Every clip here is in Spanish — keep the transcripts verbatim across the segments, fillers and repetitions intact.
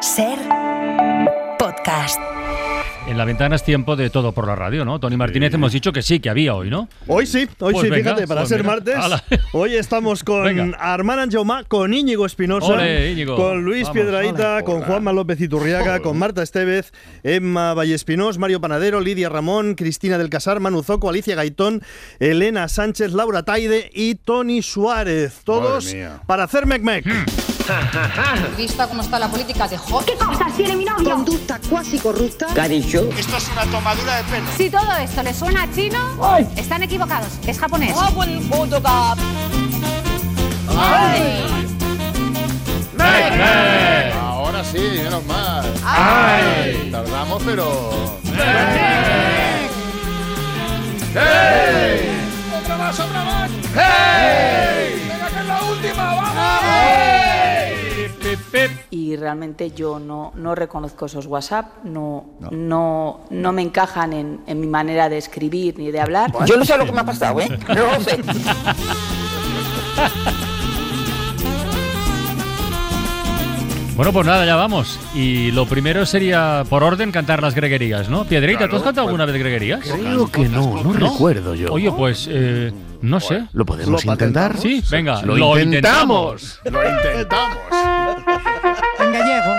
Ser podcast. En la ventana es tiempo de todo por la radio, ¿no? Tony Martínez, sí. Hemos dicho que sí, que había hoy, ¿no? Hoy sí, hoy pues sí, venga, fíjate, para pues ser mira, martes. ala. Hoy estamos con Venga. Armand Anjaumà, con Íñigo Espinosa, Ole, Íñigo. con Luis Vamos, Piedrahita, ole. con Juanma López Iturriaga, Ole. con Marta Estevez, Emma Vallespinós, Mario Panadero, Lidia Ramón, Cristina del Casar, Manu Zoco, Alicia Gaitón, Elena Sánchez, Laura Taide y Tony Suárez. Todos para hacer mec-mec. Hmm. Vista cómo está la política de Hot. ¿Qué cosas tiene mi novio? Conducta cuasi corrupta. ¿Qué ha dicho? Esto es una tomadura de pelo. Si todo esto les suena a chino, ¡ay! Están equivocados. Es japonés. ¡Ay! ¡Mec-mec! Ahora sí, menos mal. ¡Ay! Tardamos, pero... ¡Mec-mec! ¡Hey! ¡Otra más, otra más! ¡Hey! ¡Venga, que es la última! ¡Vamos! ¡Hey! Pip, pip. Y realmente yo no, no reconozco esos WhatsApp, no, no. no, no me encajan en, en mi manera de escribir ni de hablar. Yo no sé lo que me ha pasado, ¿eh? No lo sé. Bueno, pues nada, ya vamos. Y lo primero sería, por orden, cantar las greguerías, ¿no? Piedrita, Claro, ¿tú has cantado pues, alguna vez greguerías? Creo que no, no, ¿No? recuerdo yo. Oye, pues, eh, no sé. ¿Lo podemos ¿Lo intentar? patentamos? Sí, venga, Lo, lo intentamos. Lo intentamos. En gallego.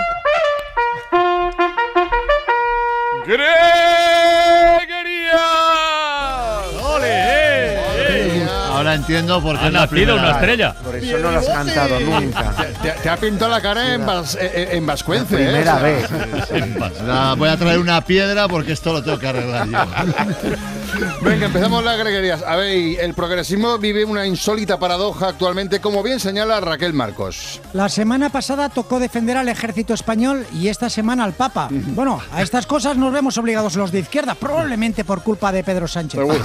¡Greguería! ¡Ole! Eh, eh! Ahora entiendo por qué Ha es la nacido primera una vez. estrella. Por eso no lo has cantado nunca. Te, te ha pintado la cara en, vas, en, en vascuence, Primera ¿eh? vez. Nada, voy a traer una piedra porque esto lo tengo que arreglar yo. Venga, empezamos las greguerías. A ver, el progresismo vive una insólita paradoja actualmente, como bien señala Raquel Marcos. La semana pasada tocó defender al ejército español y esta semana al Papa. Bueno, a estas cosas nos vemos obligados los de izquierda, probablemente por culpa de Pedro Sánchez. Seguro.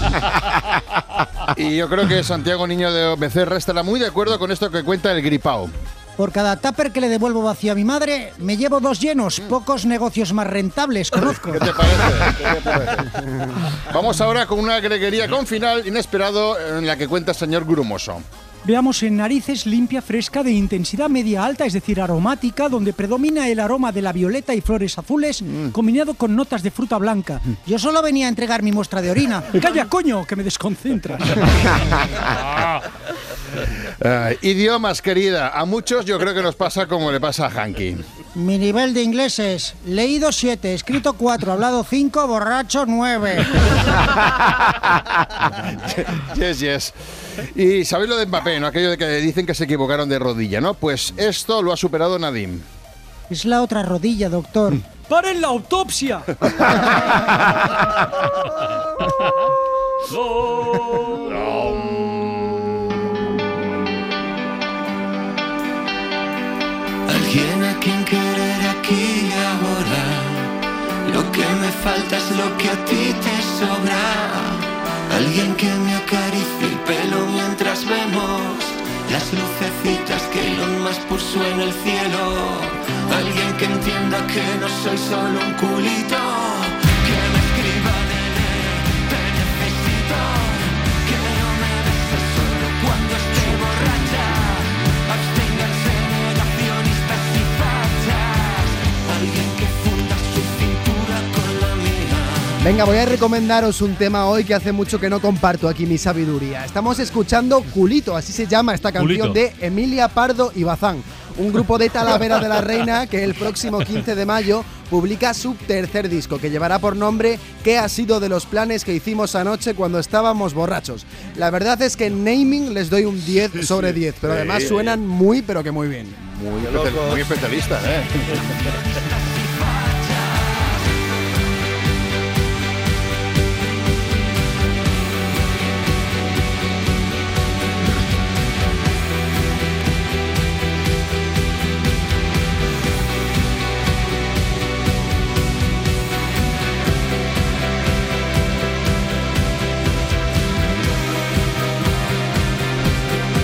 Y yo creo que Santiago Niño de Becerra estará muy de acuerdo con esto que cuenta el Gripao. Por cada tupper que le devuelvo vacío a mi madre, me llevo dos llenos. Pocos negocios más rentables conozco. ¿Qué te parece? ¿Qué te parece? Vamos ahora con una greguería con final inesperado en la que cuenta el señor Grumoso. Veamos en narices limpia, fresca, de intensidad media-alta, es decir, aromática, donde predomina el aroma de la violeta y flores azules, mm. combinado con notas de fruta blanca. Yo solo venía a entregar mi muestra de orina. ¡Calla, coño, que me desconcentra! Uh, idiomas, querida. A muchos yo creo que nos pasa como le pasa a Hanky. Mi nivel de inglés es leído siete, escrito cuatro, hablado cinco, borracho nueve. Yes, yes. Y sabéis lo de Mbappé, ¿no? Aquello de que dicen que se equivocaron de rodilla, ¿no? Pues esto lo ha superado Nadim. Es la otra rodilla, doctor. ¡Paren la autopsia! Alguien a quien querer aquí y ahora. Lo que me falta es lo que a ti te sobra. Alguien que me acaricie el pelo mientras vemos las lucecitas que Elon Musk puso en el cielo. Alguien que entienda que no soy solo un culito. Que me escriba nene, te necesito. Que no me beses solo cuando esté borracha. Absténganse negacionistas y fachas. Alguien que funda su cintura con la mía. Venga, voy a recomendaros un tema hoy que hace mucho que no comparto aquí mi sabiduría. Estamos escuchando Culito, así se llama esta canción Culito. de Emilia Pardo y Bazán, un grupo de Talavera de la Reina que el próximo quince de mayo publica su tercer disco, que llevará por nombre ¿Qué ha sido de los planes que hicimos anoche cuando estábamos borrachos? La verdad es que en naming les doy un diez sobre diez, pero además suenan muy, pero que muy bien. Muy, especial, muy especialista, ¿eh?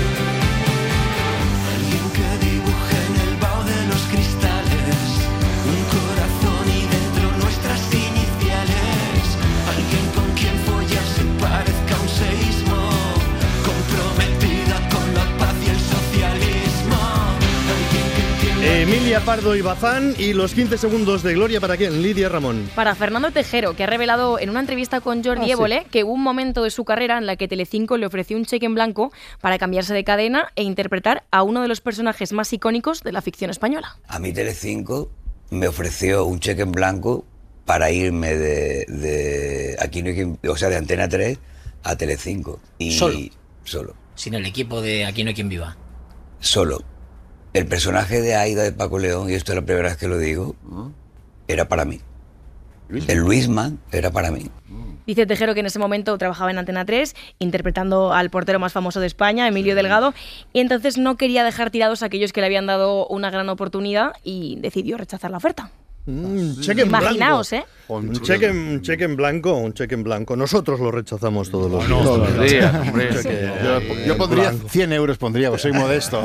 Alguien que dibuje en el vaho de los cristales Emilia Pardo y Bazán, y los quince segundos de gloria para quién, Lidia Ramón. Para Fernando Tejero, que ha revelado en una entrevista con Jordi Ah, Évole sí. que hubo un momento de su carrera en la que Telecinco le ofreció un cheque en blanco para cambiarse de cadena e interpretar a uno de los personajes más icónicos de la ficción española. A mí Telecinco me ofreció un cheque en blanco para irme de, de aquí no hay quien, o sea, de Antena tres a Telecinco. Y ¿Solo? Solo. Sin el equipo de Aquí no hay quien viva. Solo. El personaje de Aida de Paco León, y esto es la primera vez que lo digo, era para mí. El Luisman era para mí. Dice Tejero que en ese momento trabajaba en Antena tres, interpretando al portero más famoso de España, Emilio Delgado, y entonces no quería dejar tirados a aquellos que le habían dado una gran oportunidad y decidió rechazar la oferta. Mm, cheque en Imaginaos, blanco. ¿eh? Un cheque, un cheque en blanco, un cheque en blanco. Nosotros lo rechazamos todos los días. Todos los días, hombre. Un cheque Yo, yo en pondría blanco. cien euros, pondría, soy modesto.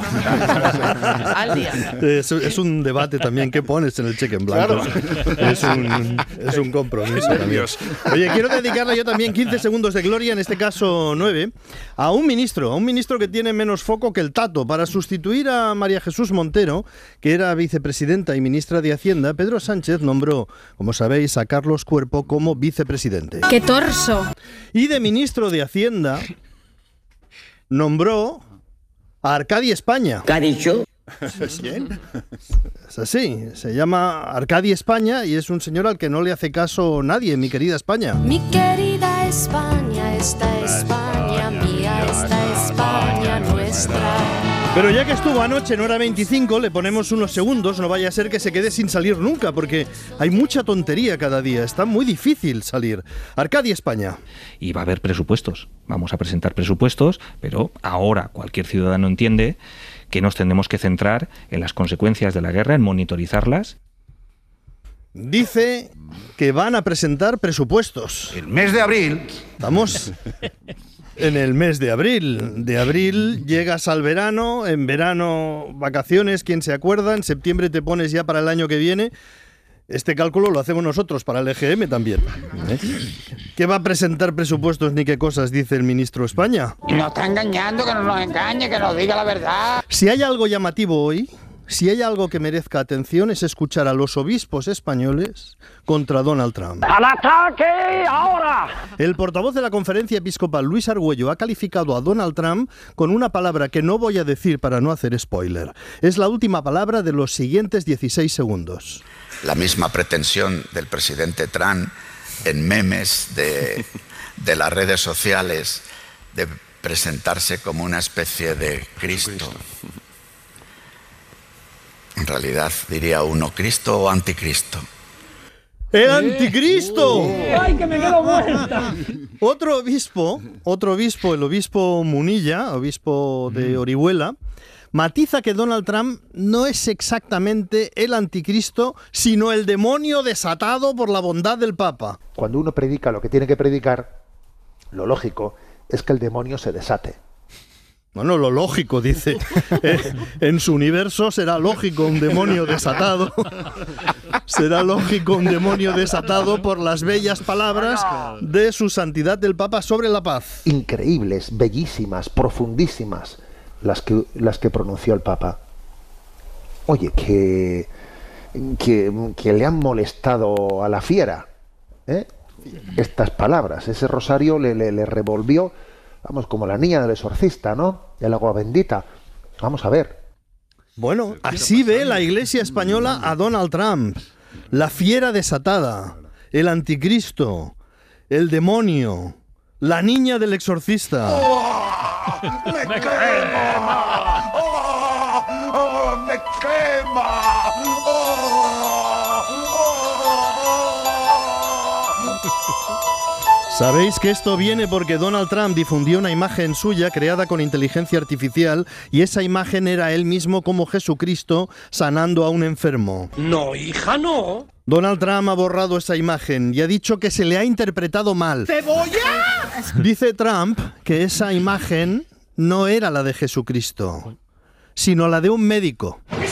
Al día. Es, es un debate también. ¿Qué pones en el cheque en blanco? Claro. Es, un, es un compromiso también. Oye, quiero dedicarle yo también quince segundos de gloria, en este caso nueve, a un ministro, a un ministro que tiene menos foco que el Tato. Para sustituir a María Jesús Montero, que era vicepresidenta y ministra de Hacienda, Pedro Sánchez nombró, como sabéis, a Carlos Cuerpo como vicepresidente. ¡Qué torso! Y de ministro de Hacienda nombró a Arcadi España. ¿Qué ha dicho? ¿Quién? Es así, se llama Arcadi España y es un señor al que no le hace caso nadie, mi querida España. Mi querida España, esta España mía, esta España nuestra. Pero ya que estuvo anoche en hora veinticinco, le ponemos unos segundos, no vaya a ser que se quede sin salir nunca, porque hay mucha tontería cada día, está muy difícil salir. Arcadi España. Y va a haber presupuestos, vamos a presentar presupuestos, pero ahora cualquier ciudadano entiende que nos tendremos que centrar en las consecuencias de la guerra, en monitorizarlas. Dice que van a presentar presupuestos. El mes de abril. Estamos en el mes de abril. De abril llegas al verano, en verano vacaciones, ¿quién se acuerda? En septiembre te pones ya para el año que viene. Este cálculo lo hacemos nosotros para el E G M también. ¿Eh? ¿Qué va a presentar presupuestos ni qué cosas dice el ministro España? Nos está engañando, que no nos engañe, que nos diga la verdad. Si hay algo llamativo hoy, si hay algo que merezca atención, es escuchar a los obispos españoles contra Donald Trump. ¡Al ataque ahora! El portavoz de la Conferencia Episcopal, Luis Argüello, ha calificado a Donald Trump con una palabra que no voy a decir para no hacer spoiler. Es la última palabra de los siguientes dieciséis segundos. La misma pretensión del presidente Trump en memes de, de las redes sociales de presentarse como una especie de Cristo. En realidad diría uno Cristo o anticristo. ¡El anticristo! ¡Ay, que me quedo muerta! Otro obispo, otro obispo, el obispo Munilla, obispo de Orihuela, matiza que Donald Trump no es exactamente el anticristo, sino el demonio desatado por la bondad del Papa. Cuando uno predica lo que tiene que predicar, lo lógico es que el demonio se desate. Bueno, lo lógico, dice. Eh, en su universo será lógico un demonio desatado. Será lógico un demonio desatado por las bellas palabras de su santidad del Papa sobre la paz. Increíbles, bellísimas, profundísimas las que, las que pronunció el Papa. Oye, que, que, que le han molestado a la fiera, ¿eh? Estas palabras. Ese rosario le, le, le revolvió, vamos, como la niña del exorcista, ¿no? El agua bendita. Vamos a ver. Bueno, así ve la Iglesia española a Donald Trump. La fiera desatada, el anticristo, el demonio, la niña del exorcista. ¡Oh! ¡Me quema! ¡Oh! ¡Oh! ¡Me quema! ¡Oh! Sabéis que esto viene porque Donald Trump difundió una imagen suya creada con inteligencia artificial y esa imagen era él mismo como Jesucristo sanando a un enfermo. No, hija, no. Donald Trump ha borrado esa imagen y ha dicho que se le ha interpretado mal. ¡Cebolla! Dice Trump que esa imagen no era la de Jesucristo, sino la de un médico. ¡Es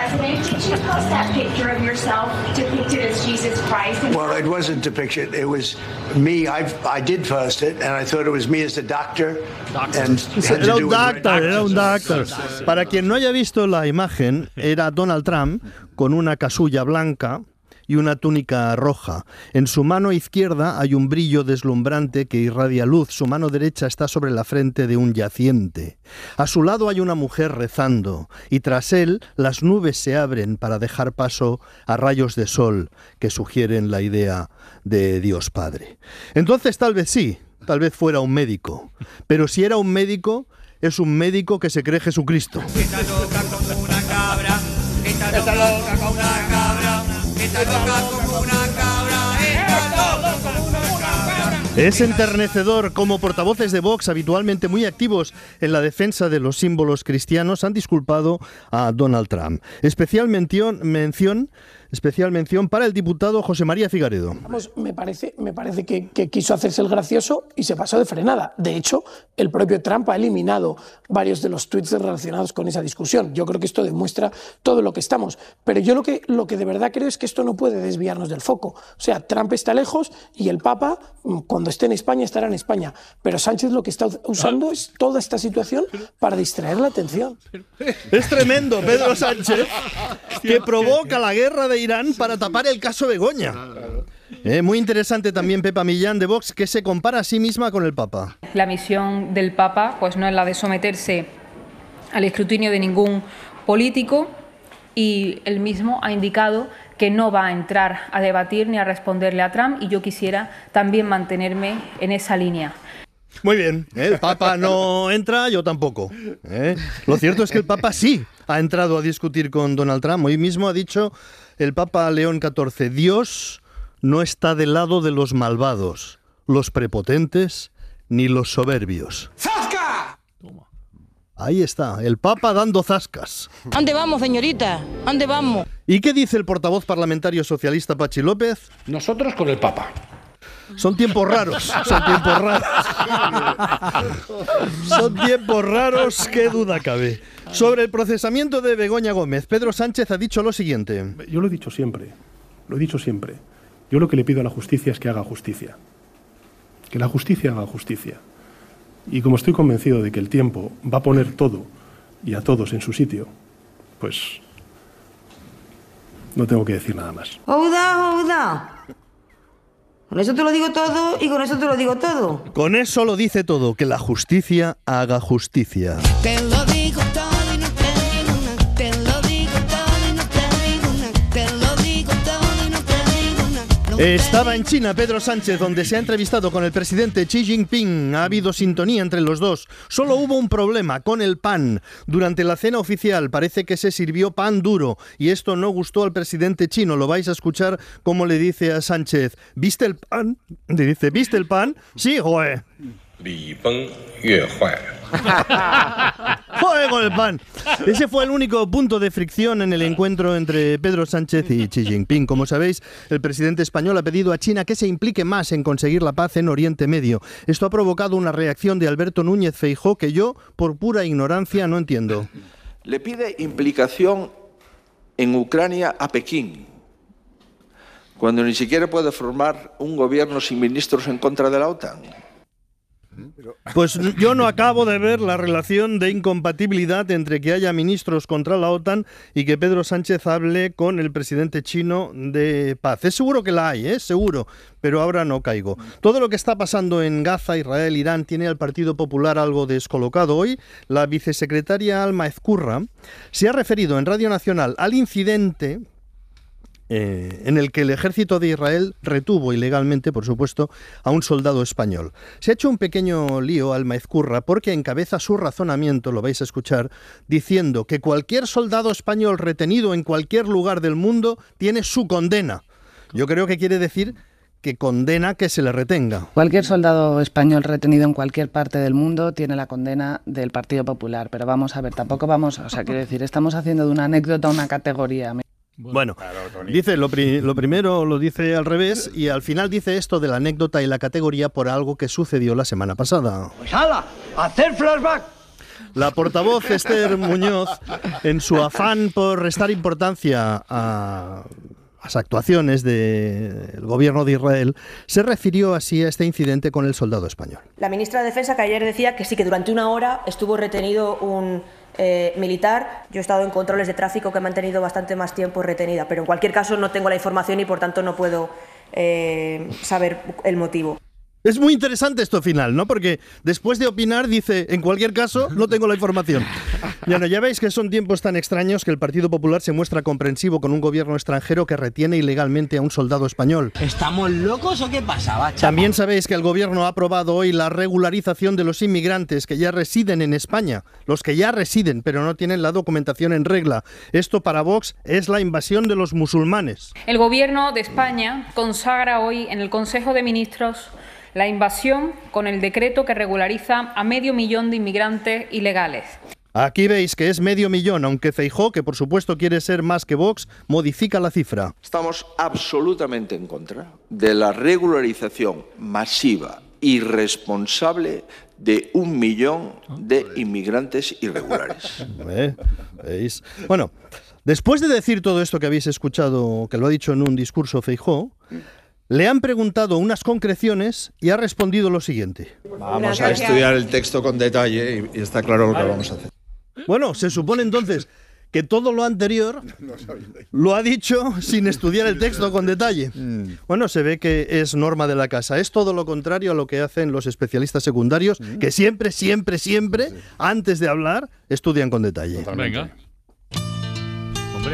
president, did you post that picture of yourself depicted as Jesus Christ? Well, it wasn't depicted. It was me. I I did post it, and I thought it was me as the doctor. And Era un doctor, era un doctor. Para quien no haya visto la imagen, era Donald Trump con una casulla blanca y una túnica roja. En su mano izquierda hay un brillo deslumbrante que irradia luz. Su mano derecha está sobre la frente de un yaciente. A su lado hay una mujer rezando y tras él las nubes se abren para dejar paso a rayos de sol que sugieren la idea de Dios Padre. Entonces tal vez sí, tal vez fuera un médico. Pero si era un médico, es un médico que se cree Jesucristo. Está loca como una cabra, está loca como una cabra. Está loca como una cabra, está loca como una cabra. Es enternecedor cómo portavoces de Vox, habitualmente muy activos en la defensa de los símbolos cristianos, han disculpado a Donald Trump. Especial mención, mención, especial mención para el diputado José María Figaredo. Vamos, me parece, me parece que, que quiso hacerse el gracioso y se pasó de frenada. De hecho, el propio Trump ha eliminado varios de los tweets relacionados con esa discusión. Yo creo que esto demuestra todo lo que estamos. Pero yo lo que, lo que de verdad creo es que esto no puede desviarnos del foco. O sea, Trump está lejos y el Papa, cuando esté en España, estará en España. Pero Sánchez lo que está usando es toda esta situación para distraer la atención. Es tremendo, Pedro Sánchez, que provoca la guerra de Irán para tapar el caso Begoña. Eh, muy interesante también Pepa Millán de Vox, que se compara a sí misma con el Papa. La misión del Papa pues no es la de someterse al escrutinio de ningún político y él mismo ha indicado que no va a entrar a debatir ni a responderle a Trump y yo quisiera también mantenerme en esa línea. Muy bien, ¿eh? El Papa no entra, yo tampoco. ¿eh? Lo cierto es que el Papa sí ha entrado a discutir con Donald Trump. Hoy mismo ha dicho el Papa León catorce, Dios no está del lado de los malvados, los prepotentes ni los soberbios. ¡Zasca! Ahí está, el Papa dando zascas. ¿Dónde vamos, señorita? ¿Dónde vamos? ¿Y qué dice el portavoz parlamentario socialista Pachi López? Nosotros con el Papa. Son tiempos raros, son tiempos raros. Son tiempos raros, qué duda cabe. Sobre el procesamiento de Begoña Gómez, Pedro Sánchez ha dicho lo siguiente. Yo lo he dicho siempre, lo he dicho siempre. Yo lo que le pido a la justicia es que haga justicia. Que la justicia haga justicia. Y como estoy convencido de que el tiempo va a poner todo y a todos en su sitio, pues no tengo que decir nada más. ¡Ouda, ouda! Con eso te lo digo todo y con eso te lo digo todo. Con eso lo dice todo, que la justicia haga justicia. Te lo digo todo y no te digo nada. Te lo digo todo y no te digo nada. Te lo digo todo y no te digo nada. Estaba en China Pedro Sánchez, donde se ha entrevistado con el presidente Xi Jinping. Ha habido sintonía entre los dos. Solo hubo un problema con el pan. Durante la cena oficial parece que se sirvió pan duro y esto no gustó al presidente chino. Lo vais a escuchar cómo le dice a Sánchez, ¿viste el pan? Le dice, ¿viste el pan? Sí, güey. Li Feng Yue Huai. ¡Joder con el pan! Ese fue el único punto de fricción en el encuentro entre Pedro Sánchez y Xi Jinping. Como sabéis, el presidente español ha pedido a China que se implique más en conseguir la paz en Oriente Medio. Esto ha provocado una reacción de Alberto Núñez Feijóo que yo, por pura ignorancia, no entiendo. Le pide implicación en Ucrania a Pekín, cuando ni siquiera puede formar un gobierno sin ministros en contra de la OTAN. Pues yo no acabo de ver la relación de incompatibilidad entre que haya ministros contra la OTAN y que Pedro Sánchez hable con el presidente chino de paz. Es seguro que la hay, ¿eh? Seguro, pero ahora no caigo. Todo lo que está pasando en Gaza, Israel, Irán, tiene al Partido Popular algo descolocado. Hoy, la vicesecretaria Alma Ezcurra se ha referido en Radio Nacional al incidente Eh, en el que el ejército de Israel retuvo ilegalmente, por supuesto, a un soldado español. Se ha hecho un pequeño lío Alma Ezcurra porque encabeza su razonamiento, lo vais a escuchar, diciendo que cualquier soldado español retenido en cualquier lugar del mundo tiene su condena. Yo creo que quiere decir que condena que se le retenga. Cualquier soldado español retenido en cualquier parte del mundo tiene la condena del Partido Popular, pero vamos a ver, tampoco vamos, o sea, quiero decir, estamos haciendo de una anécdota una categoría. Bueno, dice lo, pri- lo primero lo dice al revés y al final dice esto de la anécdota y la categoría por algo que sucedió la semana pasada. Pues hala, hacer flashback. La portavoz Esther Muñoz, en su afán por restar importancia a las actuaciones del gobierno de Israel, se refirió así a este incidente con el soldado español. La ministra de Defensa, que ayer decía que sí, que durante una hora estuvo retenido un eh, militar. Yo he estado en controles de tráfico que me han tenido bastante más tiempo retenida, pero en cualquier caso no tengo la información y por tanto no puedo eh, saber el motivo. Es muy interesante esto final, ¿no? Porque después de opinar dice, en cualquier caso, no tengo la información. Ya, no, ya veis que son tiempos tan extraños que el Partido Popular se muestra comprensivo con un gobierno extranjero que retiene ilegalmente a un soldado español. ¿Estamos locos o qué pasaba, chaval? También sabéis que el gobierno ha aprobado hoy la regularización de los inmigrantes que ya residen en España. Los que ya residen, pero no tienen la documentación en regla. Esto para Vox es la invasión de los musulmanes. El Gobierno de España consagra hoy en el Consejo de Ministros la invasión con el decreto que regulariza a medio millón de inmigrantes ilegales. Aquí veis que es medio millón, aunque Feijóo, que por supuesto quiere ser más que Vox, modifica la cifra. Estamos absolutamente en contra de la regularización masiva, irresponsable de un millón de inmigrantes irregulares. ¿Eh? ¿Veis? Bueno, después de decir todo esto que habéis escuchado, que lo ha dicho en un discurso Feijóo, le han preguntado unas concreciones y ha respondido lo siguiente. Vamos a estudiar el texto con detalle y, y está claro lo que vamos a hacer. Bueno, se supone entonces que todo lo anterior lo ha dicho sin estudiar el texto con detalle. Bueno, se ve que es norma de la casa. Es todo lo contrario a lo que hacen los especialistas secundarios, que siempre, siempre, siempre, antes de hablar, estudian con detalle. Venga. Hombre.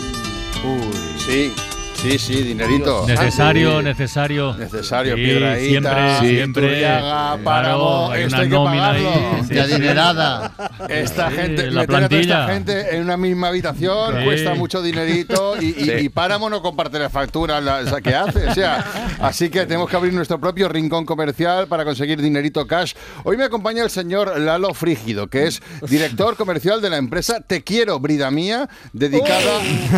Uy, sí. Sí, sí, dinerito. Necesario, sí. necesario. Necesario, sí, Piedrahíta, siempre, sí, siempre. Turriaga, Páramo, Claro, esto una hay que nómina pagarlo. ahí, sí, Y adinerada. Esta Sí, gente, la meter a toda plantilla. esta gente en una misma habitación Sí. cuesta mucho dinerito y, y, Sí. y Páramo no comparte la factura la, esa que hace. O sea, así que tenemos que abrir nuestro propio rincón comercial para conseguir dinerito cash. Hoy me acompaña el señor Lalo Frígido, que es director comercial de la empresa Te Quiero, Brida Mía, dedicada...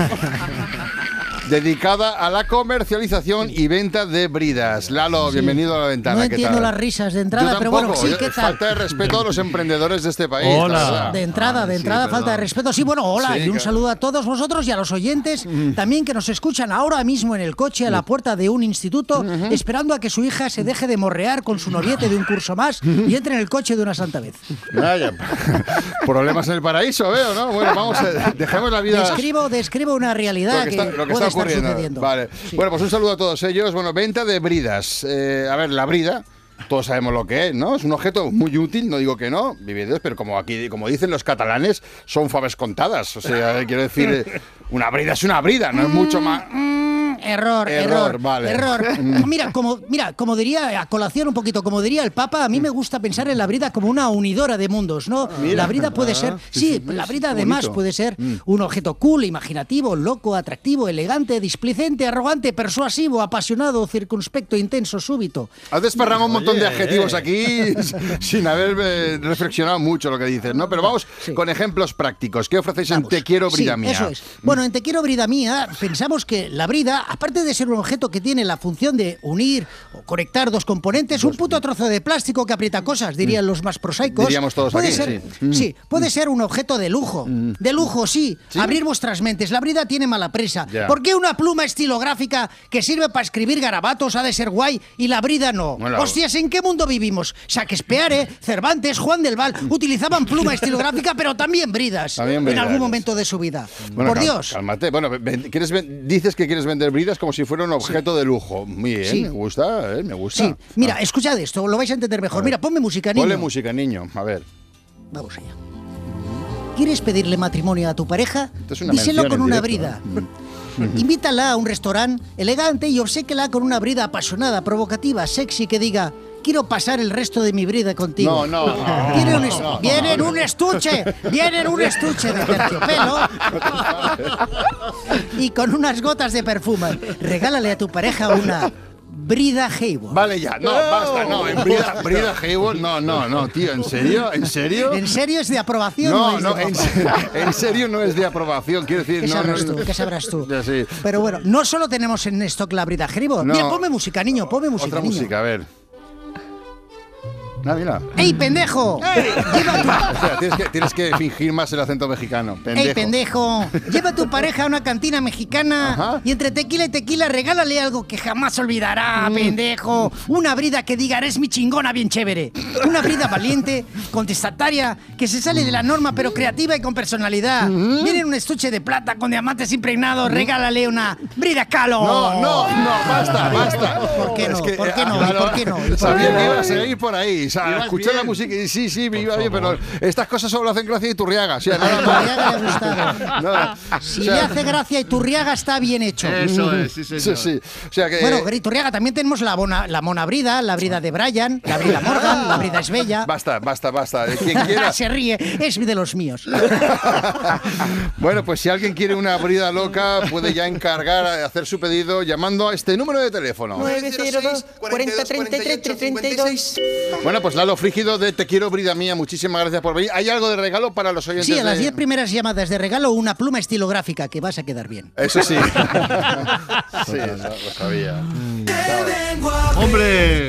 dedicada a la comercialización y venta de bridas. Lalo, Sí. bienvenido a La Ventana. No ¿Qué entiendo tal? las risas de entrada, Yo pero tampoco. bueno, sí, Yo- ¿qué tal? Falta de respeto a los emprendedores de este país. Hola. la verdad. De entrada, de Sí, entrada, perdón. falta de respeto. Sí, bueno, hola, Sí, y un claro. saludo a todos vosotros y a los oyentes también que nos escuchan ahora mismo en el coche a la puerta de un instituto, esperando a que su hija se deje de morrear con su noviete de un curso más y entre en el coche de una santa vez. Vaya, problemas en el paraíso, veo, ¿no? Bueno, vamos, a, dejemos la vida... Describo, describo una realidad Lo que que, está, lo que puede está estar ocurriendo. sucediendo. Vale. Sí. Bueno, pues un saludo a todos ellos. Bueno, venta de bridas. Eh, a ver, la brida, todos sabemos lo que es, ¿no? Es un objeto muy útil, no digo que no, vividores, pero como aquí, como dicen los catalanes, son faves contadas. O sea, quiero decir, eh, una brida es una brida, no es mucho más. Mm, error, Error, error, vale. error. Mm. Mira, como, mira, como diría, a colación un poquito, como diría el Papa, a mí me gusta pensar en la brida como una unidora de mundos, ¿no? Mira. La brida puede Ah, ser, sí, sí, sí, la sí, brida qué además bonito. puede ser Mm. un objeto cool, imaginativo, loco, atractivo, elegante, displicente, arrogante, persuasivo, apasionado, circunspecto, intenso, súbito. Has desparramado un montón de Oye, adjetivos eh. aquí sin haber eh, reflexionado mucho lo que dices, ¿no? Pero vamos con ejemplos prácticos. ¿Qué ofrecéis en Te Quiero, Brida Sí, Mía? eso es. Bueno, en Te Quiero, Brida Mía, pensamos que la brida, aparte de ser un objeto que tiene la función de unir o conectar dos componentes, un puto trozo de plástico que aprieta cosas, dirían los más prosaicos. Diríamos todos puede aquí, ser, sí. sí, puede ser un objeto de lujo. De lujo, sí. Abrir vuestras mentes. La brida tiene mala presa. Ya. ¿Por qué una pluma estilográfica que sirve para escribir garabatos ha de ser guay y la brida no? Bueno. Hostias, ¿en qué mundo vivimos? Shakespeare, Cervantes, Juan del Val utilizaban pluma estilográfica, pero también bridas. También en bridas. algún momento de su vida. Bueno, Por cal- Dios. Cálmate. Bueno, ven- ¿quieres ven- dices que quieres vender bridas como si fuera un objeto de lujo. Muy bien, Sí. me gusta, eh, me gusta. Sí, mira, escuchad esto, lo vais a entender mejor. Mira, ponme música, niño. Ponle música, niño. A ver. Vamos allá. ¿Quieres pedirle matrimonio a tu pareja? es una Díselo mención con en una directo, brida. Invítala a un restaurante elegante y obséquela con una brida apasionada, provocativa, sexy que diga: quiero pasar el resto de mi brida contigo. No, no, no, Viene un, no, est- no, viene en no. un estuche, viene en un estuche de terciopelo y con unas gotas de perfume. Regálale a tu pareja una brida Hayward. Vale, ya. No, basta, no. En Brida, Brida Hayward, no, no, no, tío. ¿En serio? ¿En serio? ¿En serio es de aprobación? No, o es no, de en, papá? en serio no es de aprobación. Quiero decir, ¿Qué no, sabrás no, tú? ¿Qué sabrás tú? Ya, sí. Pero bueno, no solo tenemos en stock la brida Hayward. No. Mira, ponme música, niño, ponme música, Otra niño. música, a ver. Ah, mira. ¡Ey, pendejo! Lleva tu... O sea, tienes que, tienes que fingir más el acento mexicano. Pendejo. ¡Ey, pendejo! Lleva a tu pareja a una cantina mexicana. Ajá. Y entre tequila y tequila regálale algo que jamás olvidará, mm. pendejo. Una brida que diga, eres mi chingona bien chévere. Una brida valiente, contestataria, que se sale de la norma pero creativa y con personalidad. Mm. Viene en un estuche de plata con diamantes impregnados, regálale una brida calo. No, no, no, basta, basta. ¿Por qué no? Es que, ¿Por qué no? Claro, ¿Por qué no? Sabía que iba a seguir por ahí. O sea, escuché la música y sí, sí, me iba bien, pero estas cosas solo hacen gracia a Iturriaga. O sea, nada más. Iturriaga le ha gustado. Nada. Si O sea, le hace gracia a Iturriaga está bien hecho. Eso es, sí, señor. Sí, sí. O sea que... Bueno, Iturriaga, también tenemos la, bona, la mona brida, la brida de Brian, la brida Morgan, la brida es bella. Basta, basta, basta. Quien quiera... Se ríe, es de los míos. Bueno, pues si alguien quiere una brida loca, puede ya encargar, hacer su pedido llamando a este número de teléfono. nueve cero dos, cuarenta, treinta y tres, treinta y dos. Bueno, pues Lalo Frígido de Te Quiero Brida Mía, muchísimas gracias por venir. ¿Hay algo de regalo para los oyentes? Sí, a las de... diez primeras llamadas de regalo una pluma estilográfica que vas a quedar bien. Eso sí. Sí, eso lo sabía. ¡Hombre!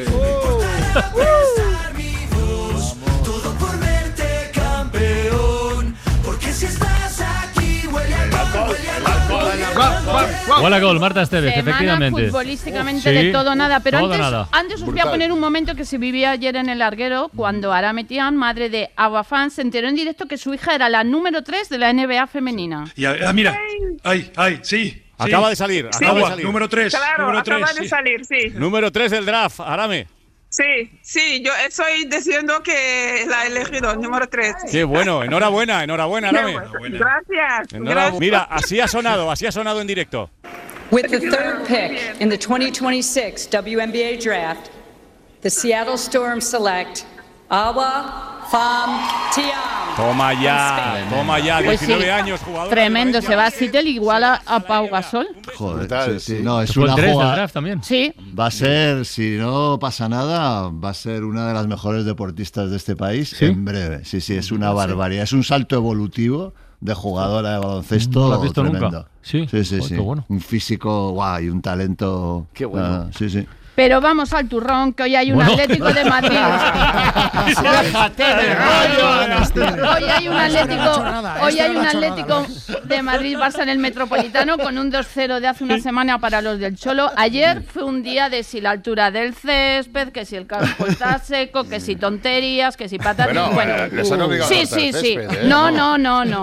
Todo por verte campeón, porque si estás aquí huele a gol, huele a gol. Hola, gol, Marta Esteves, Semana efectivamente. futbolísticamente Sí, de todo nada, pero todo antes, nada. antes os voy a Brutal. poner un momento que se vivía ayer en el larguero cuando Ara Metián, madre de Aguafan, se enteró en directo que su hija era la número tres de la N B A femenina. Y a- ah, mira, ay, ay, sí. Acaba sí. de salir, Sí. acaba de salir. Número tres. Claro, número acaba tres, de sí. salir, sí. Número tres del draft, Arame. Sí, sí, yo estoy diciendo que la he elegido, número tres. Qué bueno, enhorabuena, enhorabuena, Arame. Gracias. Enhorabuena. gracias. Mira, así ha sonado, así ha sonado en directo. With the third pick in the twenty twenty-six W N B A Draft, the Seattle Storm select Awa Fam Tiam. Toma ya, toma ya, Pues sí, diecinueve años, jugador. Tremendo, se va a Seattle igual a, a Pau Gasol. Joder, sí, sí. No, es Fue el una tres del jugada. draft también. Sí. Va a ser, si no pasa nada, va a ser una de las mejores deportistas de este país ¿Sí? en breve. Sí, sí, es una barbaridad. Es un salto evolutivo de jugadora de baloncesto ¿No lo has visto tremendo. nunca? Sí. sí, sí. Joder, sí. qué bueno. Un físico guau y un talento. Qué bueno. ah, sí, sí. Pero vamos al turrón, que hoy hay un Bueno. Atlético de Madrid. Déjate de rollo. Hoy hay un Esto era Atlético, una chorrada, hoy esto hay era un una Atlético de Madrid Barça en el Metropolitano con un dos cero de hace una semana para los del Cholo. Ayer fue un día de si la altura del césped, que si el campo está seco, que si tonterías, que si patatas. Bueno, Bueno, eh, les han obligado sí, a cortar sí, el sí. césped, ¿eh? No, no, no, no.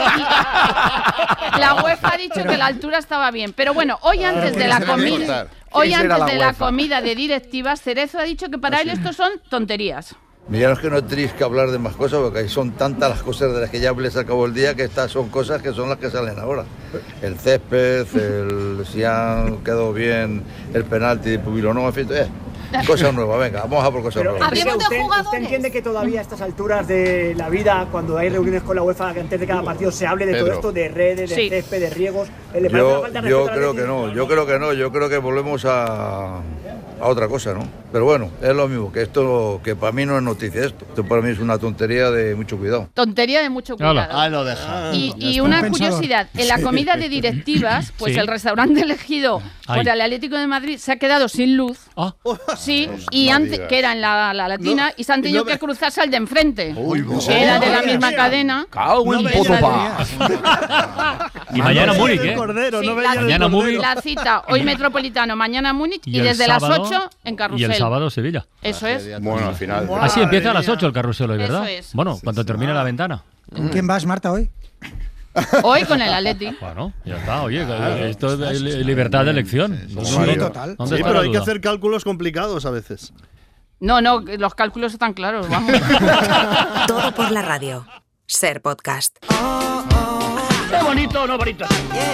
La UEFA ha dicho que la altura estaba bien, pero bueno, hoy antes de la se debe comida, cortar. hoy Esa era antes la de la UEFA. comida de directivas, Cerezo ha dicho que para él estos son tonterías. Mira, es que no tenéis que hablar de más cosas porque son tantas las cosas de las que ya les acabó el día que estas son cosas que son las que salen ahora. El césped, el si han quedado bien el penalti de Pubilo, no, en fin, eh, cosas nuevas, venga, vamos a por cosas nuevas. Pero usted, ¿Usted entiende que todavía a estas alturas de la vida, cuando hay reuniones con la UEFA, que antes de cada partido se hable de Pedro. todo esto, de redes, de Sí. césped, de riegos? ¿Le parece una Yo, falta de yo respeto al creo que Atleti? no, yo creo que no, yo creo que volvemos a, a otra cosa, ¿no? Pero bueno, es lo mismo, que esto, que para mí no es noticia esto, esto para mí es una tontería de mucho cuidado. Tontería de mucho cuidado. Ah, lo deja. Y, y una curiosidad, en la comida de directivas, pues Sí. el restaurante elegido Ay. por el Atlético de Madrid se ha quedado sin luz. Sí, y no antes, digas. que era en la, la latina, No, y se han tenido no que me- cruzarse al de enfrente, Uy, que era de la no misma veía. cadena. Cago en No puto veía pa. Y mañana Múnich, ¿eh? Cordero, Sí, no la, veía el Mañana cordero. Múnich. la cita, hoy Metropolitano, mañana Múnich, y, el desde sábado- las ocho en Y Carrusel. el sábado Sevilla. Eso es. Bueno, al final. Así empieza a las ocho el carrusel hoy, ¿verdad? Eso es. Bueno, cuando termine la ventana. ¿Con quién vas, Marta, hoy? Hoy con el Atleti. Bueno, ya está. Oye, esto es li- libertad de elección. ¿Dónde- total. dónde Sí, está pero la hay que duda? hacer cálculos complicados a veces. No, no, los cálculos están claros, vamos. Todo por la radio. Ser podcast. ¡Qué bonito, no bonito!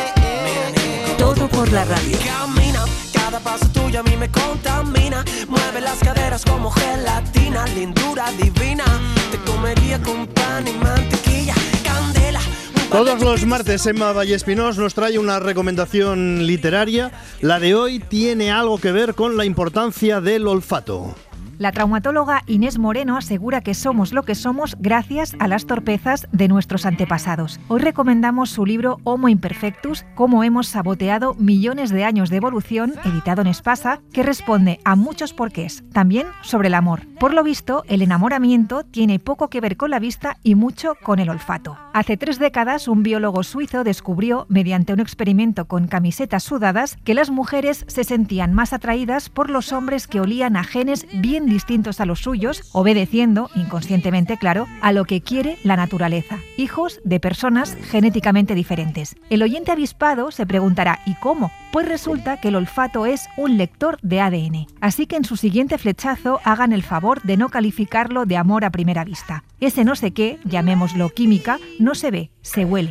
Todo por la radio. Camina, cada paso tuyo a mí me contamina. Mueve las caderas como gelatina, lindura divina. Te comería con pan y mantequilla, candela. Todos los martes Emma Vallespinós nos trae una recomendación literaria. La de hoy tiene algo que ver con la importancia del olfato. La traumatóloga Inés Moreno asegura que somos lo que somos gracias a las torpezas de nuestros antepasados. Hoy recomendamos su libro Homo Imperfectus, cómo hemos saboteado millones de años de evolución, editado en Espasa, que responde a muchos porqués, también sobre el amor. Por lo visto, el enamoramiento tiene poco que ver con la vista y mucho con el olfato. Hace tres décadas, un biólogo suizo descubrió, mediante un experimento con camisetas sudadas, que las mujeres se sentían más atraídas por los hombres que olían a genes bien distintos a los suyos, obedeciendo, inconscientemente claro, a lo que quiere la naturaleza. Hijos de personas genéticamente diferentes. El oyente avispado se preguntará, ¿y cómo? Pues resulta que el olfato es un lector de A D N. Así que en su siguiente flechazo hagan el favor de no calificarlo de amor a primera vista. Ese no sé qué, llamémoslo química, no se ve, se huele.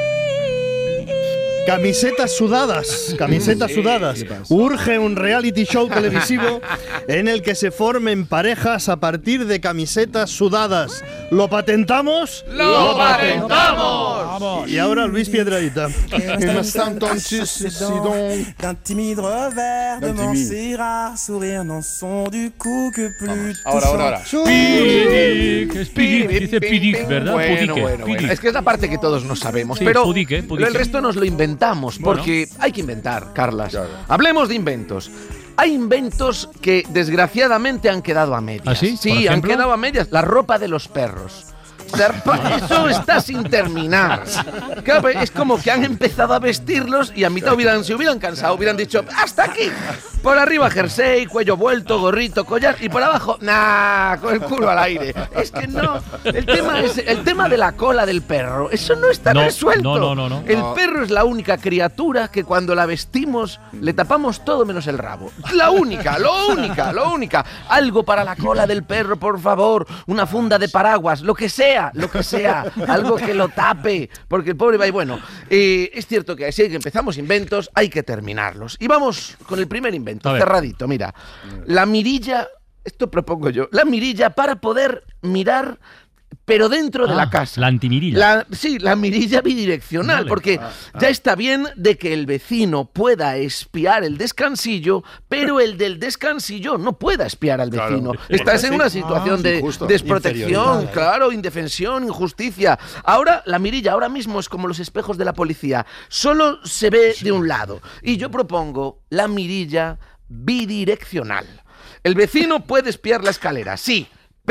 Camisetas sudadas, camisetas Sí, sudadas. Urge un reality show televisivo en el que se formen parejas a partir de camisetas sudadas. ¿Lo patentamos? ¡Lo patentamos! Y ahora Luis Piedradita. D'un timide revers de Montserrat, sourire non son du coup que plus Ahora, ahora, ahora. Pidic, es Pidic, dice Pidic, ¿verdad? Bueno, Pudique, bueno, bueno. Pidic. Es que es la parte que todos nos sabemos, Sí, pero pudique, pudique. el resto nos lo inventamos, Bueno. porque hay que inventar, Carlas. Hablemos de inventos. Hay inventos que desgraciadamente han quedado a medias. ¿Ah, sí? Sí, ¿Por han ejemplo? quedado a medias. La ropa de los perros. O sea, pa- eso está sin terminar. Claro, es como que han empezado a vestirlos y a mitad hubieran, se hubieran cansado, hubieran dicho, hasta aquí. Por arriba jersey, cuello vuelto, gorrito, collar y por abajo, nah, con el culo al aire. Es que no. El tema es el tema de la cola del perro. Eso no está No, resuelto. no, no, no, no. El No. perro es la única criatura que cuando la vestimos le tapamos todo menos el rabo. La única, lo única, lo única. Algo para la cola del perro, por favor. Una funda de paraguas, lo que sea. Lo que sea, algo que lo tape, porque el pobre va y bueno, eh, es cierto que así que empezamos inventos, hay que terminarlos. Y vamos con el primer invento, A ver. cerradito, mira, la mirilla, esto propongo yo, la mirilla para poder mirar, pero dentro de Ah, la casa. la antimirilla. La, sí, la mirilla bidireccional, Vale. porque Ah, ah. ya está bien de que el vecino pueda espiar el descansillo, pero el del descansillo no pueda espiar al Claro. vecino. Estás en una Sí. situación Ah, de injusto. desprotección, Inferioridad. claro, indefensión, injusticia. Ahora, la mirilla ahora mismo es como los espejos de la policía. Solo se ve de un lado. Y yo propongo la mirilla bidireccional. El vecino puede espiar la escalera, sí.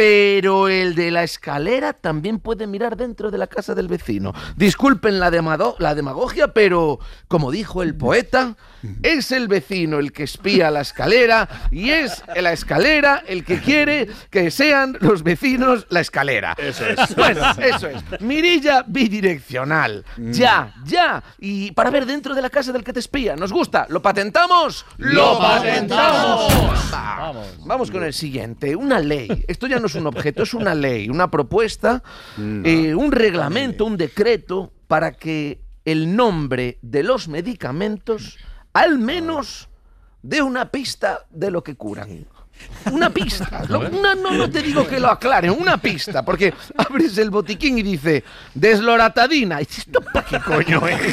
Pero el de la escalera también puede mirar dentro de la casa del vecino. Disculpen la, demado- la demagogia, pero como dijo el poeta, es el vecino el que espía la escalera y es la escalera el que quiere que sean los vecinos la escalera. Eso es. Bueno, eso es. Mirilla bidireccional. Ya, ya. Y para ver dentro de la casa del que te espía. ¿Nos gusta? ¿Lo patentamos? ¡Lo patentamos! Va. Vamos con el siguiente. Una ley. Esto ya no es un objeto, es una ley, una propuesta, eh, un reglamento, un decreto para que el nombre de los medicamentos al menos dé una pista de lo que curan. Una pista. Lo- una- no, no te digo que lo aclaren, una pista. Porque abres el botiquín y dice desloratadina. Y dices, ¿esto para qué coño es?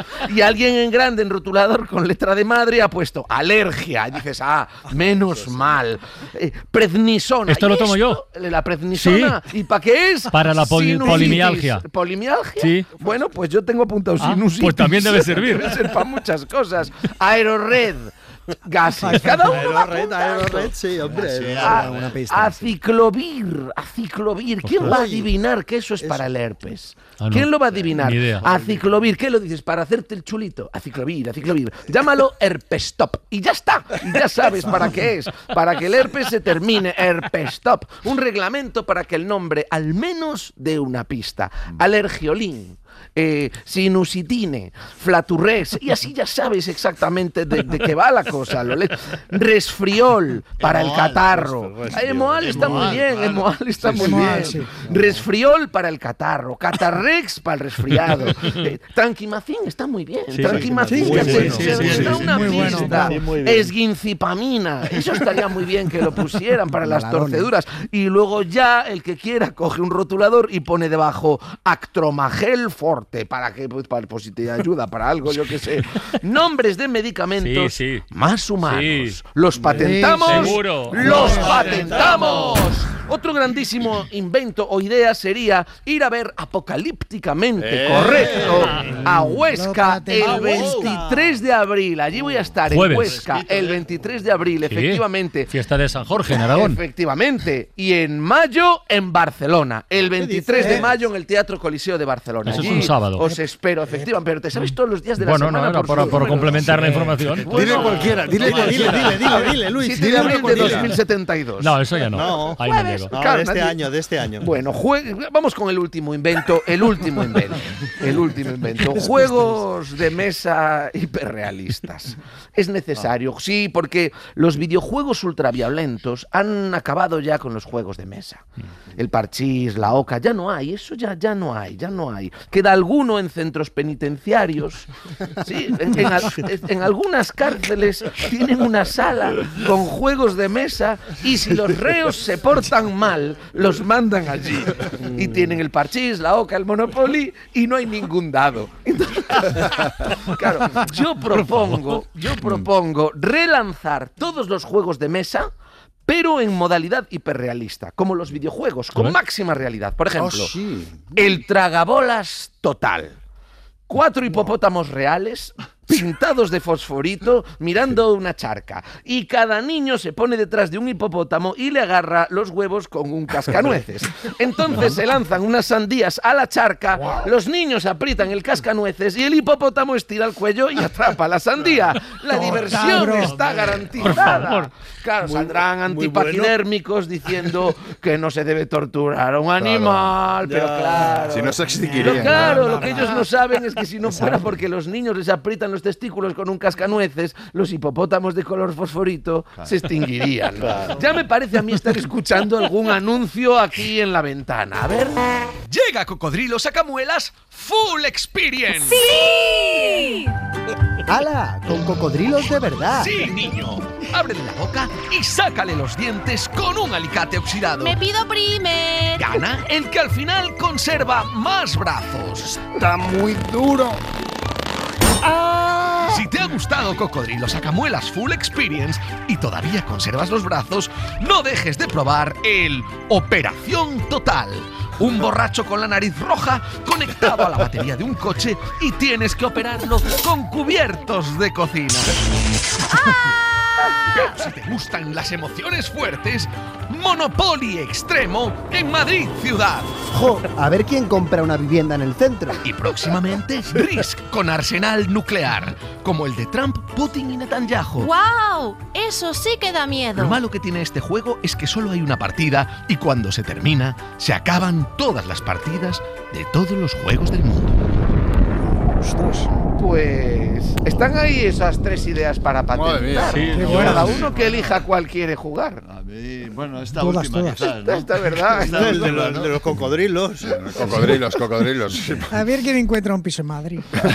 Y alguien en grande, en rotulador, con letra de madre, ha puesto alergia. Y dices, ah, menos mal. Eh, prednisona. Esto lo ¿Y tomo yo. La prednisona. ¿Y para qué es? Para la poli- Sinusitis. polimialgia. ¿Polimialgia? Sí. Bueno, pues yo tengo apuntado Ah, sinusitis. pues también debe servir. Debe ser para muchas cosas. Aerored. Gases. Cada uno va Aerored, Aerored, sí, hombre. a- aciclovir, aciclovir. ¿Quién va a adivinar que eso es para el herpes? Ah, no. ¿Quién lo va a adivinar? Ni idea. Aciclovir, ¿qué lo dices? Para hacerte el chulito. Aciclovir, aciclovir. Llámalo herpestop. Y ya está. Y ya sabes para qué es. Para que el herpes se termine. Herpestop. Un reglamento para que el nombre al menos dé una pista. Alergiolín. Eh, sinusitine, flaturrex, y así ya sabes exactamente de, de qué va la cosa. Lo le- Resfriol para el Emoal, catarro. resfriol. Emoal está muy Emoal, bien, claro. Emoal está Sí, muy sí, bien. sí. Resfriol para el catarro, catarrex para el resfriado. Eh, tranquimacín está muy bien. Sí, tranquimacín sí, que muy se- bueno. se- Sí, sí, se da sí, una muy bueno, pista. sí, muy bien. Esguincipamina, eso estaría muy bien que lo pusieran para las Malarones. torceduras. Y luego ya el que quiera coge un rotulador y pone debajo Actromagel Forte para que pues, para, pues, si te ayuda para algo, yo qué sé. Nombres de medicamentos Sí, sí. más humanos. Sí. ¿Los patentamos? Seguro. ¡Los patentamos! Otro grandísimo invento o idea sería ir a ver apocalípticamente, Eh. correcto, a Huesca Lópate, el a veintitrés de abril. Allí voy a estar Jueves. en Huesca el veintitrés de abril, Sí. efectivamente. Fiesta de San Jorge en Aragón. Efectivamente. Y en mayo en Barcelona. El veintitrés de mayo en el Teatro Coliseo de Barcelona. Eso es Allí un sábado. Os espero, efectivamente. Pero te sabes todos los días de la Bueno, semana. no, era por por, sus por números. complementar la información. Dile Bueno, cualquiera, dile Dile, cualquiera. dile, dile, dile, Luis. siete de dile abril de cualquiera. dos mil setenta y dos. No, eso ya no. No. Ahí no Jueves. llego. No, Claro, de este nadie- año, de este año. Bueno, jue- vamos con el último invento, el último invento, el último invento. Juegos de mesa hiperrealistas. Es necesario, sí, porque los videojuegos ultraviolentos han acabado ya con los juegos de mesa. El parchís, la oca, ya no hay, eso ya, ya no hay, ya no hay. Queda alguno en centros penitenciarios, sí, en, en al- en algunas cárceles tienen una sala con juegos de mesa y si los reos se portan mal, los mandan allí. Y tienen el parchís, la oca, el Monopoly y no hay ningún dado. Entonces, claro, yo propongo, yo propongo relanzar todos los juegos de mesa, pero en modalidad hiperrealista, como los videojuegos, con ¿Cómo? máxima realidad. Por ejemplo, Oh, sí. el tragabolas total. Cuatro hipopótamos reales pintados de fosforito mirando una charca. Y cada niño se pone detrás de un hipopótamo y le agarra los huevos con un cascanueces. Entonces se lanzan unas sandías a la charca, los niños aprietan el cascanueces y el hipopótamo estira el cuello y atrapa la sandía. La diversión bro. está Por garantizada. favor. Claro, saldrán muy antipaquidérmicos diciendo que no se debe torturar a un animal, pero Ya. claro. Si no se Pero extinguiría. claro, lo que ellos no saben es que si no fuera porque los niños les aprietan los testículos con un cascanueces, los hipopótamos de color fosforito se extinguirían. Ya me parece a mí estar escuchando algún anuncio aquí en la ventana. A ver. Llega Cocodrilo Sacamuelas Full Experience. ¡Sí! ¡Hala! Con cocodrilos de verdad. Sí, niño. Ábrele la boca y sácale los dientes con un alicate oxidado. Me pido primer. Gana el que al final conserva más brazos. Está muy duro. Si te ha gustado Cocodrilo Sacamuelas Full Experience y todavía conservas los brazos, no dejes de probar el Operación Total. Un borracho con la nariz roja conectado a la batería de un coche y tienes que operarlo con cubiertos de cocina. Pero si te gustan las emociones fuertes, Monopoly Extremo en Madrid Ciudad. Jo, a ver quién compra una vivienda en el centro. Y próximamente Risk con arsenal nuclear, como el de Trump, Putin y Netanyahu. ¡Wow! Eso sí que da miedo. Lo malo que tiene este juego es que solo hay una partida y cuando se termina, se acaban todas las partidas de todos los juegos del mundo. Ostras. Pues están ahí esas tres ideas para patentar. mía. Sí, Qué no. Cada uno que elija cuál quiere jugar. A mí, bueno, esta Todas, última todas. quizás, ¿no? Esta es verdad. Esta El de última, los, ¿no? de los cocodrilos. Cocodrilos, cocodrilos. A ver quién encuentra un piso en Madrid.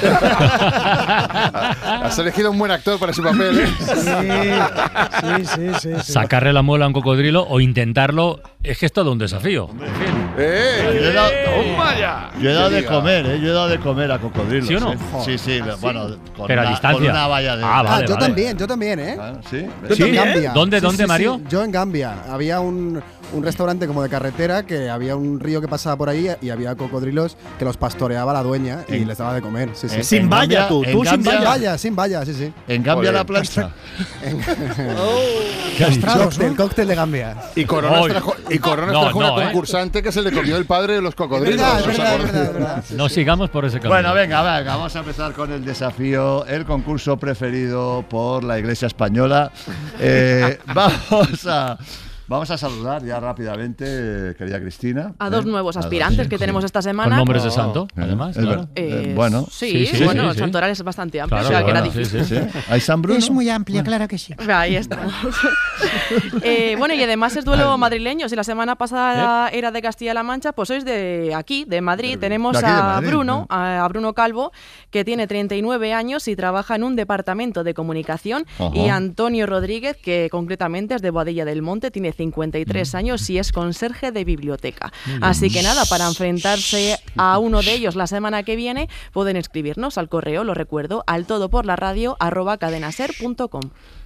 Has elegido un buen actor para ese papel, ¿eh? Sí, sí, sí, sí, sí. Sacarle la muela a un cocodrilo o intentarlo es que es todo un desafío. ¡Eh! Yo he dado, ¡Toma ya! yo he dado Que de diga. comer, ¿eh? Yo he dado de comer a cocodrilos. ¿Sí o no? ¿eh? Sí, sí, bueno, con, Pero a una, distancia. con una valla de. Ah, Ah, vale, yo vale. también, yo también, ¿eh? Ah, ¿sí? Yo ¿Sí? en Gambia. ¿Dónde, Sí, dónde, sí, sí. Mario? Yo en Gambia. Había un, un restaurante como de carretera que había un río que pasaba por ahí y había cocodrilos que los pastoreaba la dueña y En- les daba de comer. Sí, sí. en- Sin en valla, Gambia- tú, en tú sin Sin Gambia- valla, sin valla, sí, sí. En Gambia Joder. la plancha. ¿Qué has dicho? Cóctel, cóctel de Gambia. Y Coronas Oy. trajo, y Coronas No, trajo no, una ¿eh? concursante que se le comió el padre de los cocodrilos. verdad, es ¿Os verdad, acordáis? es verdad, es verdad. No sigamos por ese camino. Bueno, venga, venga, vamos a empezar con el desafío, el concurso preferido por la Iglesia Española. Eh, vamos a vamos a saludar ya rápidamente, querida Cristina. A dos ¿eh? nuevos A dos, aspirantes sí, que sí. tenemos esta semana. Con nombres de Oh. santo, Eh, además. es claro. ver- Eh, eh, bueno. sí, Sí, sí, bueno, sí, el sí. santoral es bastante amplio, Claro, o sea que era claro, sí, difícil. sí, sí. ¿Hay San Bruno? Es muy amplia, claro que sí. Ahí estamos. Eh, bueno, y además es duelo madrileño. Si la semana pasada era de Castilla-La Mancha, pues hoy es de aquí, de Madrid. Tenemos De aquí, de a Madrid, Bruno, ¿no? a, a Bruno Calvo, que tiene treinta y nueve años y trabaja en un departamento de comunicación. Ajá. Y Antonio Rodríguez, que concretamente es de Boadilla del Monte, tiene cincuenta y tres años y es conserje de biblioteca. Así que nada, para enfrentarse a uno de ellos la semana que viene, pueden escribirnos al correo, lo recuerdo, al todo por la radio arroba cadenaser punto com.